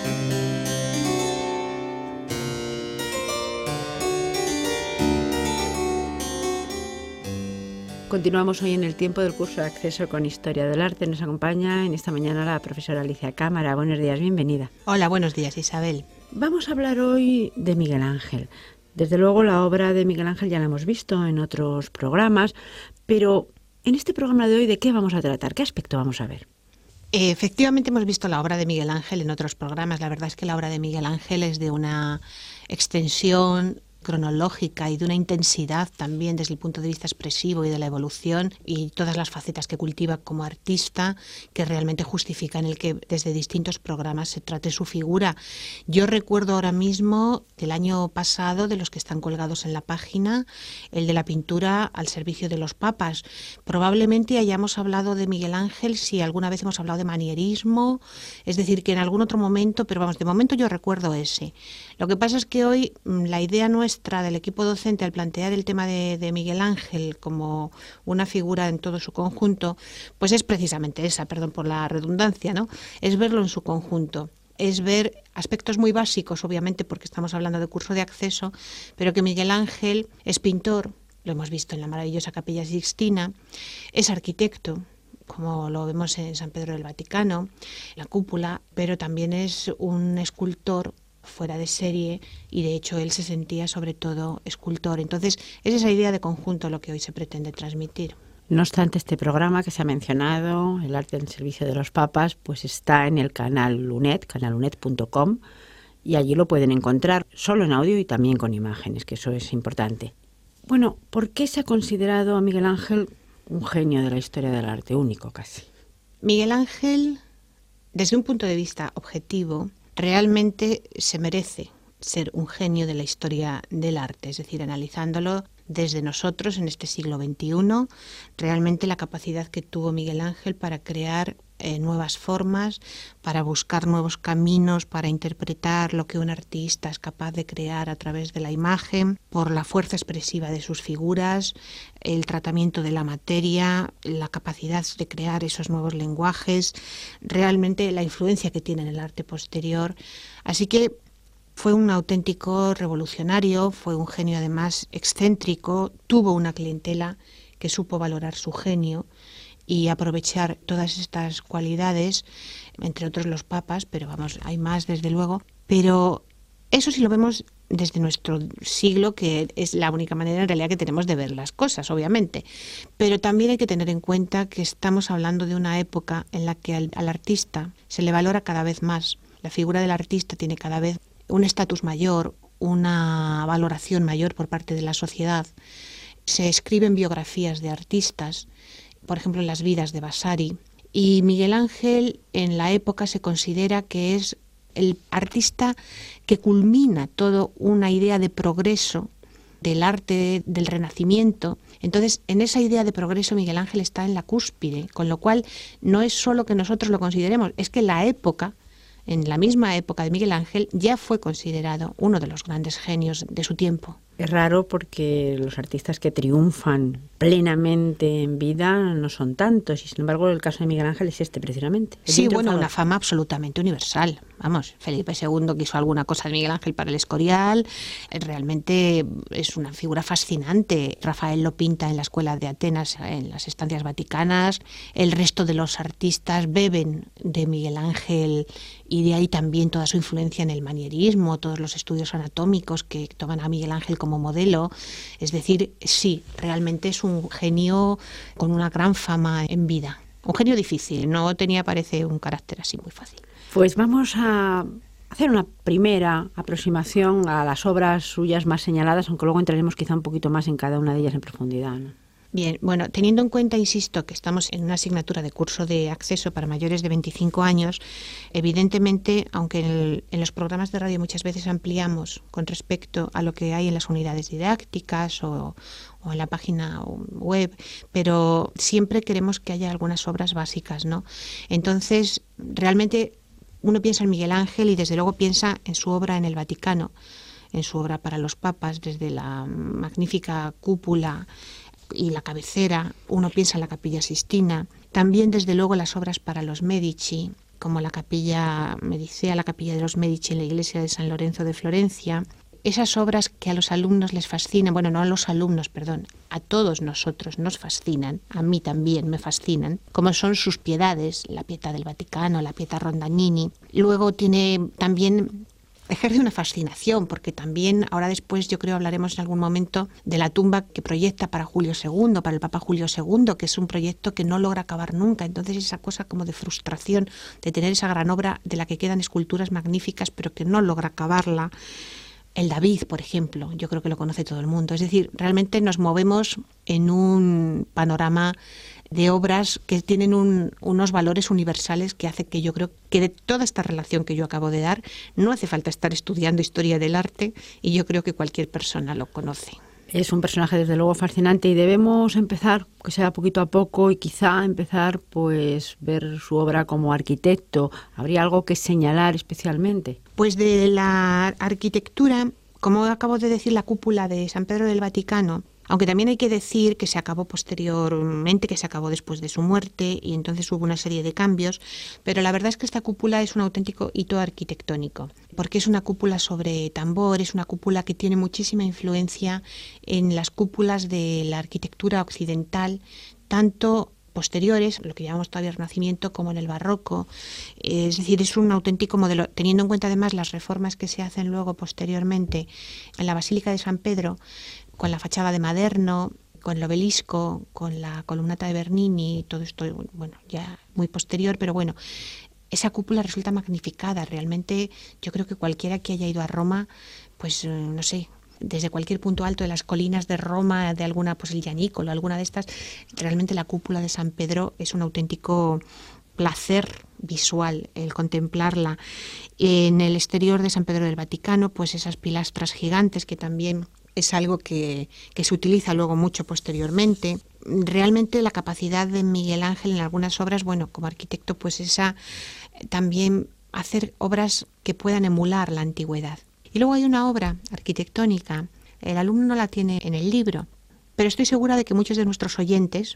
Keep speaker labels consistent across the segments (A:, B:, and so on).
A: Continuamos hoy en el tiempo del curso de acceso con Historia del Arte. Nos acompaña en esta mañana la profesora Alicia Cámara. Buenos días, bienvenida.
B: Hola, buenos días, Isabel.
A: Vamos a hablar hoy de Miguel Ángel. Desde luego la obra de Miguel Ángel ya la hemos visto en otros programas, pero en este programa de hoy, ¿de qué vamos a tratar? ¿Qué aspecto vamos a ver?
B: Efectivamente hemos visto la obra de Miguel Ángel en otros programas. La verdad es que la obra de Miguel Ángel es de una extensión cronológica y de una intensidad también desde el punto de vista expresivo y de la evolución y todas las facetas que cultiva como artista que realmente justifican el que desde distintos programas se trate su figura. Yo recuerdo ahora mismo del año pasado, de los que están colgados en la página, el de la pintura al servicio de los papas. Probablemente hayamos hablado de Miguel Ángel si alguna vez hemos hablado de manierismo, es decir, que en algún otro momento, pero vamos, de momento yo recuerdo ese. Lo que pasa es que hoy la idea nuestra del equipo docente al plantear el tema de Miguel Ángel como una figura en todo su conjunto, pues es precisamente esa, perdón por la redundancia, ¿no? Es verlo en su conjunto, es ver aspectos muy básicos, obviamente, porque estamos hablando de curso de acceso, pero que Miguel Ángel es pintor, lo hemos visto en la maravillosa Capilla Sixtina, es arquitecto, como lo vemos en San Pedro del Vaticano, la cúpula, pero también es un escultor fuera de serie y de hecho él se sentía sobre todo escultor. Entonces es esa idea de conjunto lo que hoy se pretende transmitir.
A: No obstante, este programa que se ha mencionado, El arte en servicio de los papas, pues está en el canal Lunet, canallunet.com, y allí lo pueden encontrar solo en audio y también con imágenes, que eso es importante. Bueno, ¿por qué se ha considerado a Miguel Ángel un genio de la historia del arte, único casi?
B: Miguel Ángel, desde un punto de vista objetivo, realmente se merece ser un genio de la historia del arte, es decir, analizándolo desde nosotros en este siglo XXI, realmente la capacidad que tuvo Miguel Ángel para crear nuevas formas, para buscar nuevos caminos, para interpretar lo que un artista es capaz de crear a través de la imagen, por la fuerza expresiva de sus figuras, el tratamiento de la materia, la capacidad de crear esos nuevos lenguajes, realmente la influencia que tiene en el arte posterior. Así que fue un auténtico revolucionario, fue un genio además excéntrico, tuvo una clientela que supo valorar su genio y aprovechar todas estas cualidades, entre otros los papas, pero vamos, hay más desde luego, pero eso sí lo vemos desde nuestro siglo, que es la única manera en realidad que tenemos de ver las cosas, obviamente, pero también hay que tener en cuenta que estamos hablando de una época en la que al artista se le valora cada vez más, la figura del artista tiene cada vez un estatus mayor, una valoración mayor por parte de la sociedad. Se escriben biografías de artistas, por ejemplo, en las vidas de Vasari, y Miguel Ángel en la época se considera que es el artista que culmina toda una idea de progreso del arte del Renacimiento. Entonces, en esa idea de progreso Miguel Ángel está en la cúspide, con lo cual no es solo que nosotros lo consideremos, es que en la misma época de Miguel Ángel, ya fue considerado uno de los grandes genios de su tiempo.
A: Es raro porque los artistas que triunfan plenamente en vida no son tantos, y sin embargo el caso de Miguel Ángel es este precisamente.
B: Sí, bueno, una fama absolutamente universal. Vamos, Felipe II quiso alguna cosa de Miguel Ángel para el Escorial, realmente es una figura fascinante. Rafael lo pinta en la Escuela de Atenas, en las estancias vaticanas, el resto de los artistas beben de Miguel Ángel y de ahí también toda su influencia en el manierismo, todos los estudios anatómicos que toman a Miguel Ángel como modelo. Es decir, sí, realmente es un genio con una gran fama en vida. Un genio difícil, no tenía, parece, un carácter así muy fácil.
A: Pues vamos a hacer una primera aproximación a las obras suyas más señaladas, aunque luego entraremos quizá un poquito más en cada una de ellas en profundidad, ¿no?
B: Bien, bueno, teniendo en cuenta, insisto, que estamos en una asignatura de curso de acceso para mayores de 25 años, evidentemente, aunque en los programas de radio muchas veces ampliamos con respecto a lo que hay en las unidades didácticas o en la página web, pero siempre queremos que haya algunas obras básicas, ¿no? Entonces, realmente uno piensa en Miguel Ángel y desde luego piensa en su obra en el Vaticano, en su obra para los papas, desde la magnífica cúpula y la cabecera, uno piensa en la Capilla Sixtina, también desde luego las obras para los Medici, como la capilla Medicea, la capilla de los Medici en la iglesia de San Lorenzo de Florencia. Esas obras que a los alumnos les fascinan, bueno, no a los alumnos, perdón, a todos nosotros nos fascinan, a mí también me fascinan, como son sus piedades, la Pietà del Vaticano, la Pietà Rondagnini. Luego ejerce una fascinación, porque también ahora después yo creo hablaremos en algún momento de la tumba que proyecta para Julio II, para el Papa Julio II, que es un proyecto que no logra acabar nunca. Entonces esa cosa como de frustración de tener esa gran obra de la que quedan esculturas magníficas pero que no logra acabarla. El David, por ejemplo, yo creo que lo conoce todo el mundo. Es decir, realmente nos movemos en un panorama de obras que tienen unos valores universales que hace que yo creo que de toda esta relación que yo acabo de dar, no hace falta estar estudiando historia del arte y yo creo que cualquier persona lo conoce.
A: Es un personaje desde luego fascinante y debemos empezar, que sea poquito a poco, y quizá empezar pues ver su obra como arquitecto. ¿Habría algo que señalar especialmente?
B: Pues de la arquitectura, como acabo de decir, la cúpula de San Pedro del Vaticano, aunque también hay que decir que se acabó posteriormente, que se acabó después de su muerte y entonces hubo una serie de cambios, pero la verdad es que esta cúpula es un auténtico hito arquitectónico, porque es una cúpula sobre tambor, es una cúpula que tiene muchísima influencia en las cúpulas de la arquitectura occidental, tanto posteriores, lo que llamamos todavía Renacimiento, como en el Barroco. Es decir, es un auténtico modelo, teniendo en cuenta además las reformas que se hacen luego posteriormente en la Basílica de San Pedro, con la fachada de Maderno, con el obelisco, con la columnata de Bernini, todo esto, bueno, ya muy posterior, pero bueno, esa cúpula resulta magnificada. Realmente yo creo que cualquiera que haya ido a Roma, pues no sé, desde cualquier punto alto de las colinas de Roma, de alguna, pues el Gianicolo, alguna de estas, realmente la cúpula de San Pedro es un auténtico placer visual el contemplarla. En el exterior de San Pedro del Vaticano, pues esas pilastras gigantes que también es algo que se utiliza luego mucho posteriormente. Realmente la capacidad de Miguel Ángel en algunas obras, bueno, como arquitecto, pues esa también hacer obras que puedan emular la antigüedad. Y luego hay una obra arquitectónica, el alumno no la tiene en el libro, pero estoy segura de que muchos de nuestros oyentes,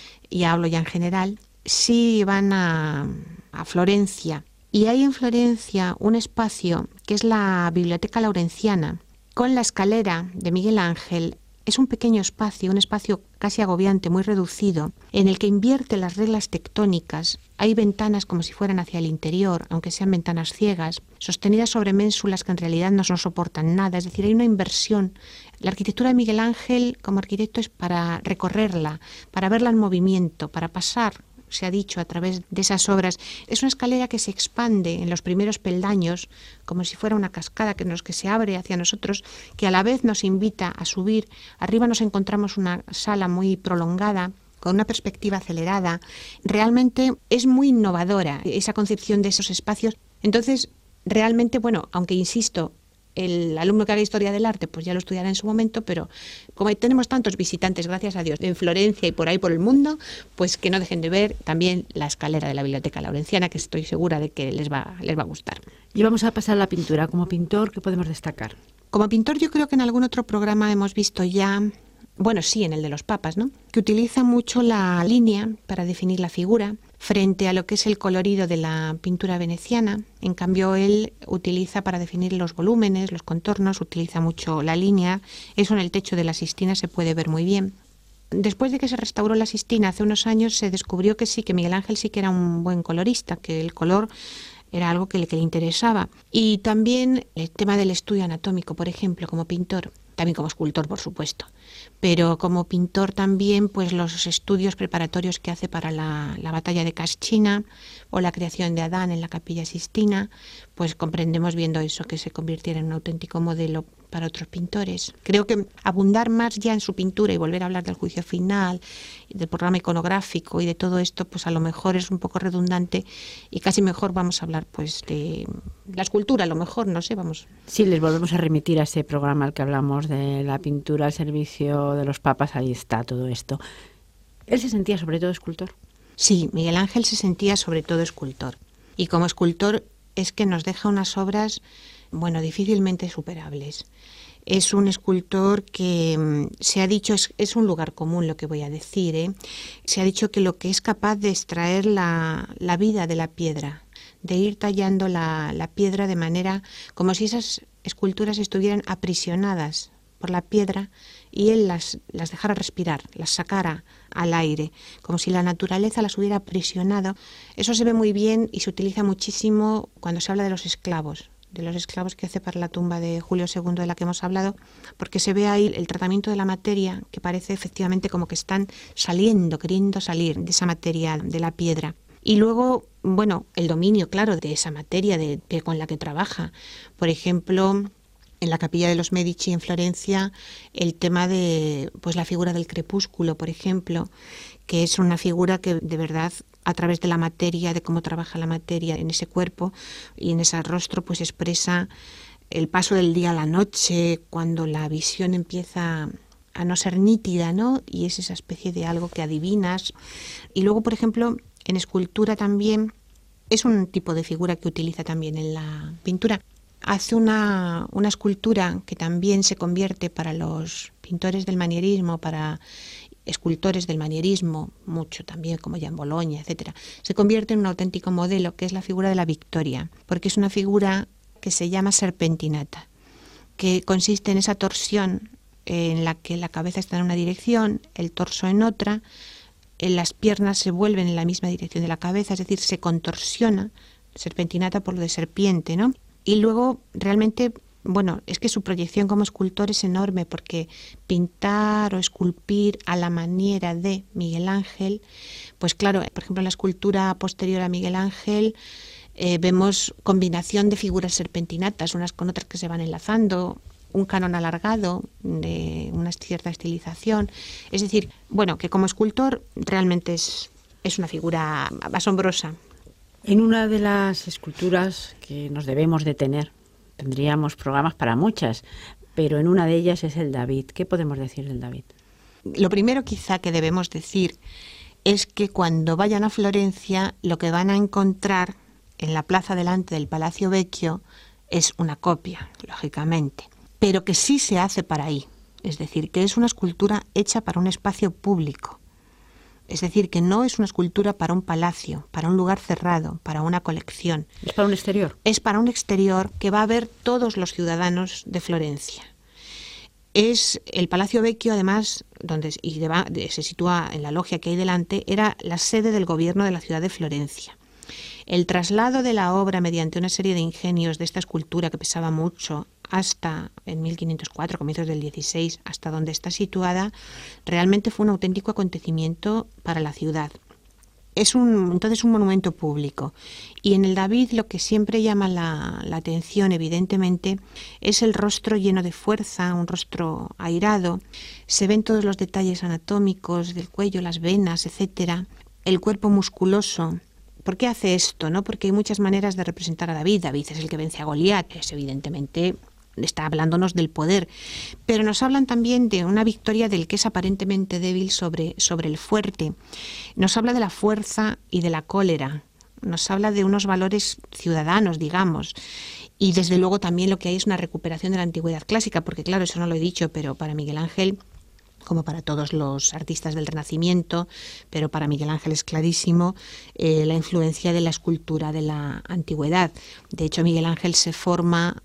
B: y hablo ya en general, sí van a Florencia. Y hay en Florencia un espacio que es la Biblioteca Laurenciana, con la escalera de Miguel Ángel. Es un pequeño espacio, un espacio casi agobiante, muy reducido, en el que invierte las reglas tectónicas. Hay ventanas como si fueran hacia el interior, aunque sean ventanas ciegas, sostenidas sobre ménsulas que en realidad no soportan nada. Es decir, hay una inversión. La arquitectura de Miguel Ángel como arquitecto es para recorrerla, para verla en movimiento, para pasar, se ha dicho, a través de esas obras. Es una escalera que se expande en los primeros peldaños, como si fuera una cascada que se abre hacia nosotros, que a la vez nos invita a subir. Arriba nos encontramos una sala muy prolongada, con una perspectiva acelerada. Realmente es muy innovadora esa concepción de esos espacios. Entonces, realmente, bueno, aunque insisto, el alumno que haga historia del arte pues ya lo estudiará en su momento, pero como tenemos tantos visitantes, gracias a Dios, en Florencia y por ahí por el mundo, pues que no dejen de ver también la escalera de la Biblioteca Laurenciana, que estoy segura de que les va a gustar.
A: Y vamos a pasar a la pintura. Como pintor, ¿qué podemos destacar?
B: Como pintor, yo creo que en algún otro programa hemos visto ya, bueno, sí, en el de los papas, ¿no?, que utiliza mucho la línea para definir la figura, frente a lo que es el colorido de la pintura veneciana. En cambio, él utiliza para definir los volúmenes, los contornos, utiliza mucho la línea. Eso en el techo de la Sistina se puede ver muy bien. Después de que se restauró la Sistina hace unos años, se descubrió que sí, que Miguel Ángel sí que era un buen colorista, que el color era algo que le interesaba. Y también el tema del estudio anatómico, por ejemplo, como pintor, también como escultor, por supuesto, pero como pintor también, pues los estudios preparatorios que hace para la batalla de Cascina o la creación de Adán en la Capilla Sistina, pues comprendemos viendo eso que se convirtiera en un auténtico modelo para otros pintores. Creo que abundar más ya en su pintura y volver a hablar del juicio final, del programa iconográfico y de todo esto, pues a lo mejor es un poco redundante y casi mejor vamos a hablar pues de la escultura, a lo mejor, no sé, vamos.
A: Sí, les volvemos a remitir a ese programa al que hablamos de la pintura al servicio de los papas, ahí está todo esto. ¿Él se sentía sobre todo escultor?
B: Sí, Miguel Ángel se sentía sobre todo escultor. Y como escultor es que nos deja unas obras, bueno, difícilmente superables. Es un escultor que se ha dicho, es un lugar común lo que voy a decir, se ha dicho que lo que es capaz de extraer la vida de la piedra, de ir tallando la piedra de manera como si esas esculturas estuvieran aprisionadas por la piedra y él las dejara respirar, las sacara al aire, como si la naturaleza las hubiera aprisionado. Eso se ve muy bien y se utiliza muchísimo cuando se habla de los esclavos que hace para la tumba de Julio II de la que hemos hablado, porque se ve ahí el tratamiento de la materia, que parece efectivamente como que están saliendo, queriendo salir de esa materia, de la piedra. Y luego, bueno, el dominio, claro, de esa materia con la que trabaja. Por ejemplo, en la Capilla de los Medici en Florencia, el tema de pues la figura del crepúsculo, por ejemplo, que es una figura que de verdad, a través de la materia, de cómo trabaja la materia en ese cuerpo y en ese rostro, pues expresa el paso del día a la noche, cuando la visión empieza a no ser nítida, ¿no? Y es esa especie de algo que adivinas. Y luego, por ejemplo, en escultura también es un tipo de figura que utiliza también en la pintura. Hace una escultura que también se convierte para los pintores del manierismo, para escultores del manierismo, mucho también, como Jan Bologna, etcétera. Se convierte en un auténtico modelo, que es la figura de la Victoria, porque es una figura que se llama serpentinata, que consiste en esa torsión en la que la cabeza está en una dirección, el torso en otra, las piernas se vuelven en la misma dirección de la cabeza, es decir, se contorsiona, serpentinata por lo de serpiente, ¿no? Y luego realmente, bueno, es que su proyección como escultor es enorme, porque pintar o esculpir a la manera de Miguel Ángel, pues claro, por ejemplo en la escultura posterior a Miguel Ángel vemos combinación de figuras serpentinatas, unas con otras que se van enlazando, un canon alargado, de una cierta estilización. Es decir, bueno, que como escultor realmente es una figura asombrosa.
A: En una de las esculturas que nos debemos de tener, tendríamos programas para muchas, pero en una de ellas es el David. ¿Qué podemos decir del David?
B: Lo primero quizá que debemos decir es que cuando vayan a Florencia lo que van a encontrar en la plaza delante del Palacio Vecchio es una copia, lógicamente, pero que sí se hace para ahí. Es decir, que es una escultura hecha para un espacio público. Es decir, que no es una escultura para un palacio, para un lugar cerrado, para una colección.
A: ¿Es para un exterior?
B: Es para un exterior que va a ver todos los ciudadanos de Florencia. Es el Palacio Vecchio, además, donde se sitúa en la logia que hay delante, era la sede del gobierno de la ciudad de Florencia. El traslado de la obra mediante una serie de ingenios de esta escultura que pesaba mucho hasta en 1504, comienzos del 16, hasta donde está situada, realmente fue un auténtico acontecimiento para la ciudad. Es entonces un monumento público. Y en el David lo que siempre llama la atención, evidentemente, es el rostro lleno de fuerza, un rostro airado. Se ven todos los detalles anatómicos del cuello, las venas, etcétera, el cuerpo musculoso. ¿Por qué hace esto? ¿No? Porque hay muchas maneras de representar a David. David es el que vence a Goliat, es evidentemente está hablándonos del poder, pero nos hablan también de una victoria del que es aparentemente débil sobre el fuerte. Nos habla de la fuerza y de la cólera, nos habla de unos valores ciudadanos, digamos, y desde luego también lo que hay es una recuperación de la antigüedad clásica, porque claro, eso no lo he dicho, pero para Miguel Ángel, como para todos los artistas del Renacimiento, pero para Miguel Ángel es clarísimo la influencia de la escultura de la antigüedad. De hecho, Miguel Ángel se forma,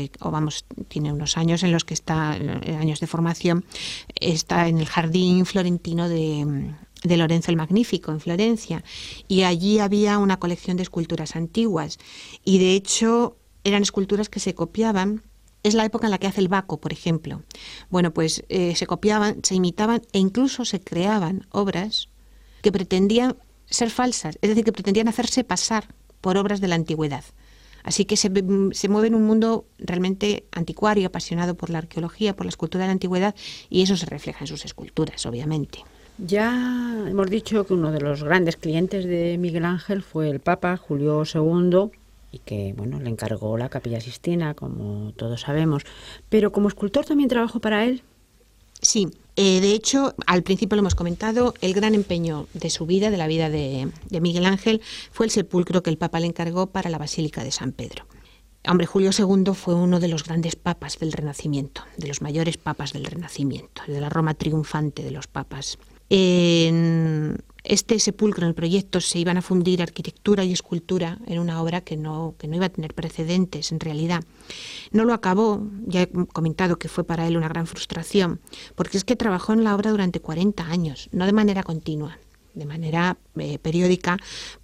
B: tiene unos años en los que está, años de formación, está en el jardín florentino de Lorenzo el Magnífico, en Florencia, y allí había una colección de esculturas antiguas, y de hecho eran esculturas que se copiaban. Es la época en la que hace el Baco, por ejemplo. Bueno, pues se copiaban, se imitaban e incluso se creaban obras que pretendían ser falsas, es decir, que pretendían hacerse pasar por obras de la antigüedad. Así que se mueve en un mundo realmente anticuario, apasionado por la arqueología, por la escultura de la antigüedad, y eso se refleja en sus esculturas, obviamente.
A: Ya hemos dicho que uno de los grandes clientes de Miguel Ángel fue el Papa Julio II, y que, bueno, le encargó la Capilla Sixtina, como todos sabemos. Pero como escultor también trabajó para él.
B: Sí, de hecho, al principio lo hemos comentado, el gran empeño de su vida, de la vida de Miguel Ángel, fue el sepulcro que el Papa le encargó para la Basílica de San Pedro. Hombre, Julio II fue uno de los grandes papas del Renacimiento, de los mayores papas del Renacimiento, de la Roma triunfante de los papas. En este sepulcro en el proyecto se iban a fundir arquitectura y escultura en una obra que no iba a tener precedentes en realidad. No lo acabó, ya he comentado que fue para él una gran frustración, porque es que trabajó en la obra durante 40 años, no de manera continua, de manera periódica,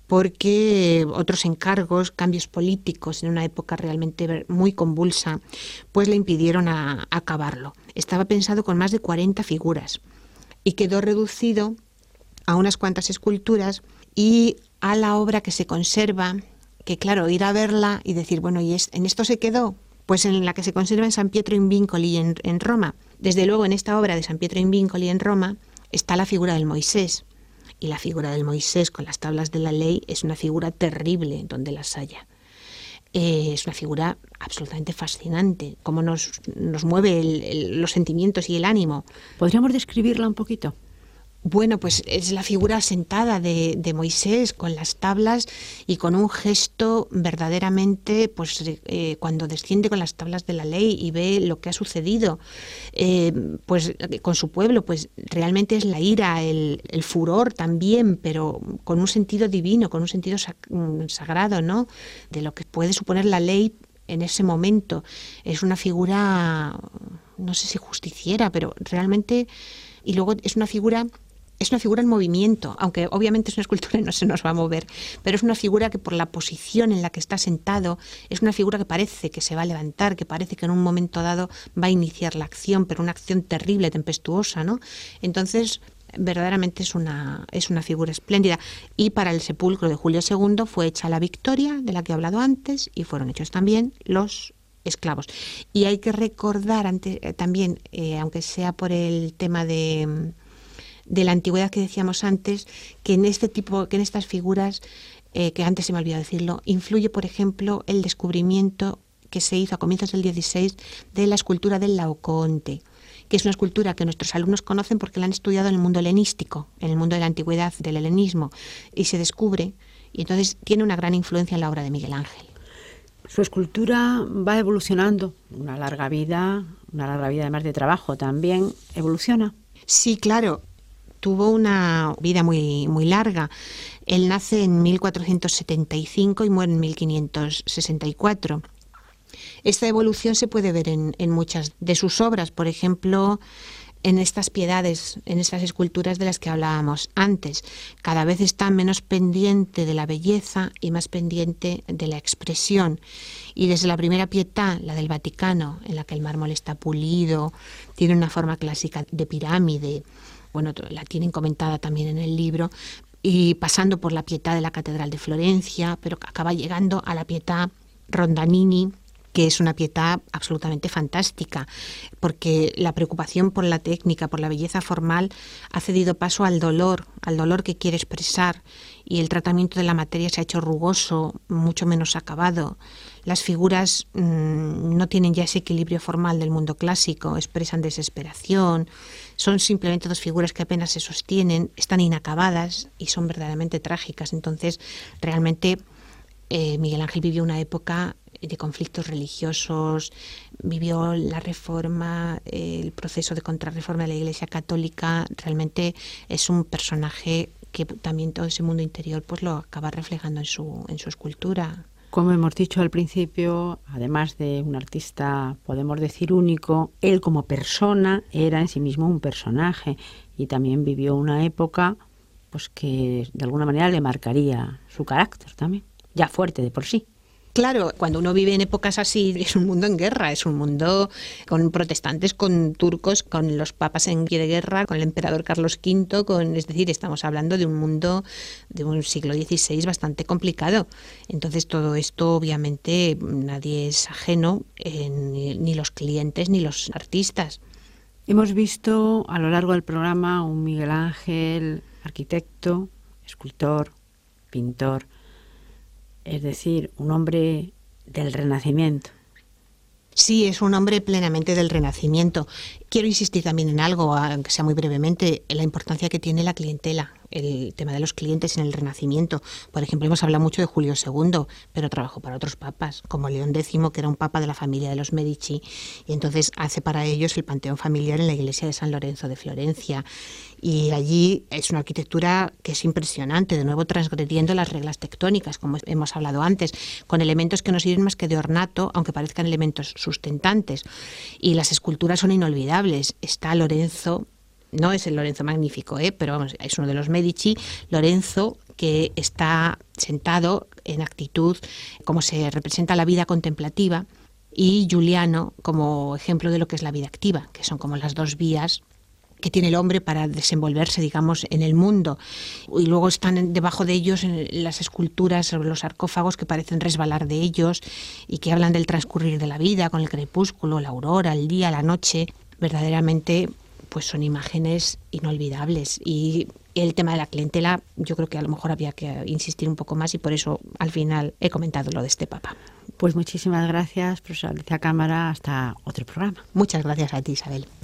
B: porque otros encargos, cambios políticos en una época realmente muy convulsa, pues le impidieron acabarlo. Estaba pensado con más de 40 figuras y quedó reducido a unas cuantas esculturas y a la obra que se conserva, que claro, ir a verla y decir, bueno, ¿y en esto se quedó? Pues en la que se conserva en San Pietro in Vincoli en Roma. Desde luego en esta obra de San Pietro in Vincoli en Roma está la figura del Moisés. Y la figura del Moisés con las tablas de la ley es una figura terrible donde las haya. Es una figura absolutamente fascinante, cómo nos mueve los sentimientos y el ánimo.
A: ¿Podríamos describirla un poquito?
B: Bueno, pues es la figura sentada de Moisés con las tablas y con un gesto verdaderamente, pues cuando desciende con las tablas de la ley y ve lo que ha sucedido, pues con su pueblo, pues realmente es la ira, el furor también, pero con un sentido divino, con un sentido sagrado, ¿no? De lo que puede suponer la ley en ese momento. Es una figura, no sé si justiciera, pero realmente, y luego es una figura en movimiento, aunque obviamente es una escultura y no se nos va a mover, pero es una figura que por la posición en la que está sentado, es una figura que parece que se va a levantar, que parece que en un momento dado va a iniciar la acción, pero una acción terrible, tempestuosa, ¿no? Entonces, verdaderamente es una figura espléndida. Y para el sepulcro de Julio II fue hecha la Victoria, de la que he hablado antes, y fueron hechos también los esclavos. Y hay que recordar también, aunque sea por el tema de la antigüedad que decíamos antes, que en estas figuras, que antes se me olvidó decirlo, influye, por ejemplo, el descubrimiento que se hizo a comienzos del XVI de la escultura del Laocoonte, que es una escultura que nuestros alumnos conocen porque la han estudiado en el mundo helenístico, en el mundo de la antigüedad, del helenismo, y se descubre, y entonces tiene una gran influencia en la obra de Miguel Ángel.
A: Su escultura va evolucionando, una larga vida además de trabajo también evoluciona.
B: Sí, claro. Tuvo una vida muy, muy larga. Él nace en 1475 y muere en 1564. Esta evolución se puede ver en muchas de sus obras, por ejemplo, en estas piedades, en estas esculturas de las que hablábamos antes. Cada vez está menos pendiente de la belleza y más pendiente de la expresión. Y desde la primera Pietà, la del Vaticano, en la que el mármol está pulido, tiene una forma clásica de pirámide, bueno, la tienen comentada también en el libro, y pasando por la Pietà de la Catedral de Florencia, pero acaba llegando a la Pietà Rondanini, que es una Pietà absolutamente fantástica, porque la preocupación por la técnica, por la belleza formal, ha cedido paso al dolor que quiere expresar, y el tratamiento de la materia se ha hecho rugoso, mucho menos acabado. Las figuras no tienen ya ese equilibrio formal del mundo clásico, expresan desesperación, son simplemente dos figuras que apenas se sostienen, están inacabadas y son verdaderamente trágicas. Entonces, realmente Miguel Ángel vivió una época de conflictos religiosos, vivió la reforma, el proceso de contrarreforma de la Iglesia Católica. Realmente es un personaje que también todo ese mundo interior pues lo acaba reflejando en su escultura.
A: Como hemos dicho al principio, además de un artista, podemos decir, único, él como persona era en sí mismo un personaje y también vivió una época pues que de alguna manera le marcaría su carácter también, ya fuerte de por sí.
B: Claro, cuando uno vive en épocas así, es un mundo en guerra, es un mundo con protestantes, con turcos, con los papas en pie de guerra, con el emperador Carlos V, es decir, estamos hablando de un mundo de un siglo XVI bastante complicado. Entonces todo esto obviamente nadie es ajeno, ni los clientes ni los artistas.
A: Hemos visto a lo largo del programa un Miguel Ángel, arquitecto, escultor, pintor, es decir, un hombre del Renacimiento.
B: Sí, es un hombre plenamente del Renacimiento. Quiero insistir también en algo, aunque sea muy brevemente, en la importancia que tiene la clientela, el tema de los clientes en el Renacimiento. Por ejemplo, hemos hablado mucho de Julio II, pero trabajó para otros papas, como León X, que era un papa de la familia de los Medici, y entonces hace para ellos el panteón familiar en la iglesia de San Lorenzo de Florencia. Y allí es una arquitectura que es impresionante, de nuevo transgrediendo las reglas tectónicas, como hemos hablado antes, con elementos que no sirven más que de ornato, aunque parezcan elementos sustentantes. Y las esculturas son inolvidables. Está Lorenzo, no es el Lorenzo Magnífico, pero vamos, es uno de los Medici, Lorenzo, que está sentado en actitud, como se representa la vida contemplativa, y Giuliano como ejemplo de lo que es la vida activa, que son como las dos vías que tiene el hombre para desenvolverse, digamos, en el mundo. Y luego están debajo de ellos las esculturas sobre los sarcófagos que parecen resbalar de ellos y que hablan del transcurrir de la vida con el crepúsculo, la aurora, el día, la noche. Verdaderamente, pues son imágenes inolvidables. Y el tema de la clientela, yo creo que a lo mejor había que insistir un poco más y por eso al final he comentado lo de este papa.
A: Pues muchísimas gracias, profesora Alicia Cámara. Hasta otro programa.
B: Muchas gracias a ti, Isabel.